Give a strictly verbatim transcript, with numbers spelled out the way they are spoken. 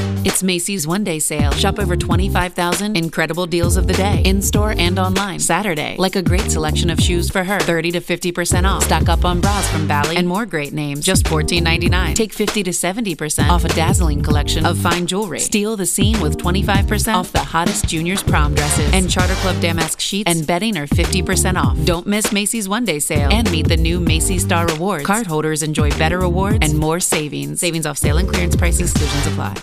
It's Macy's One Day Sale. Shop over twenty-five thousand incredible deals of the day, in-store and online. Saturday, like a great selection of shoes for her, thirty to fifty percent off. Stock up on bras from Bally and more great names, just fourteen ninety-nine. Take fifty to seventy percent off a dazzling collection of fine jewelry. Steal the scene with twenty-five percent off the hottest juniors prom dresses. And Charter Club damask sheets and bedding are fifty percent off. Don't miss Macy's One Day Sale and meet the new Macy's Star Rewards. Cardholders enjoy better rewards and more savings. Savings off sale and clearance price exclusions apply.